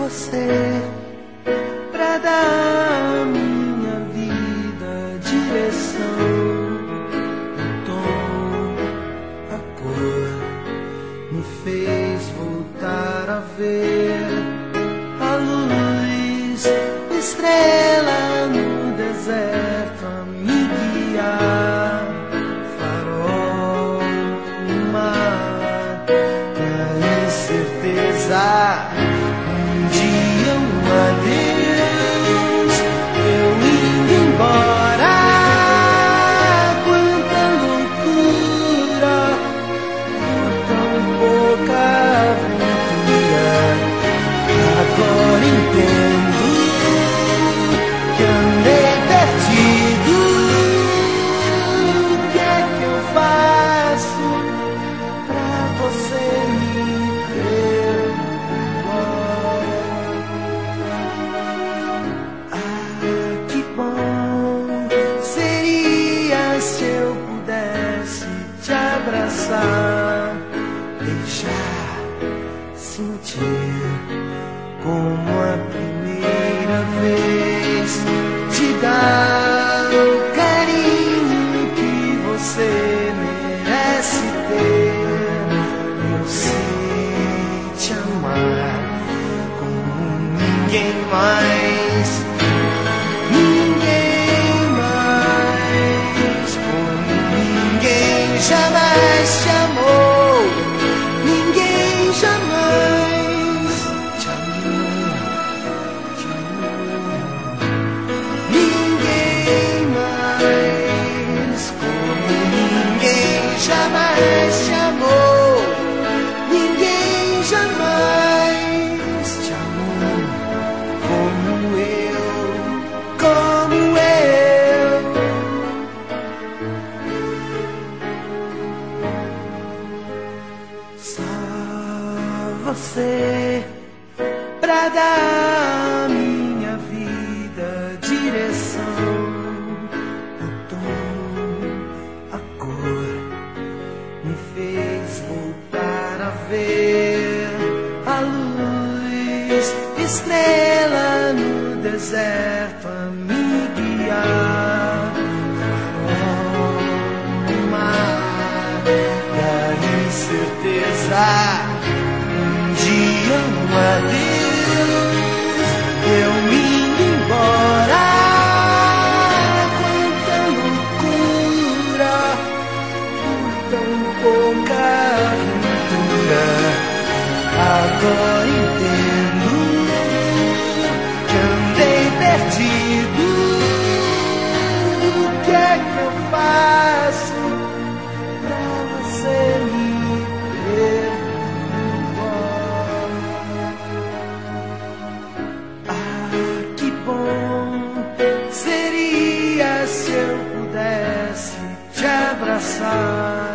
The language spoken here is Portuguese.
você pra dar à minha vida direção, o tom, a cor me fez voltar a ver a luz, estrela no deserto a me guiar, farol no mar, pra incerteza. Um dia um adeus, eu indo embora. Quanta loucura, tão pouca aventura. Agora entendo que andei perdido. O que é que eu faço pra você me ter? Ah, que bom seria se eu pudesse te abraçar, deixar, sentir como a primeira vez, te dar o carinho que você merece ter. Eu sei te amar como ninguém mais, ninguém mais, como ninguém jamais te amou, ninguém jamais te amou, te amou. Ninguém mais, como ninguém jamais te amou, ninguém jamais te amou como eu, como eu. Só você pra dar à minha vida direção, o tom, a cor me fez voltar a ver a luz, estrela no deserto a me guiar, farol no mar da incerteza. Um dia um adeus, eu indo embora. Quanta loucura por tão pouca aventura. Agora entendo que andei perdido. O que é que eu faço pra você me perdoar? Ah, que bom seria se eu pudesse te abraçar,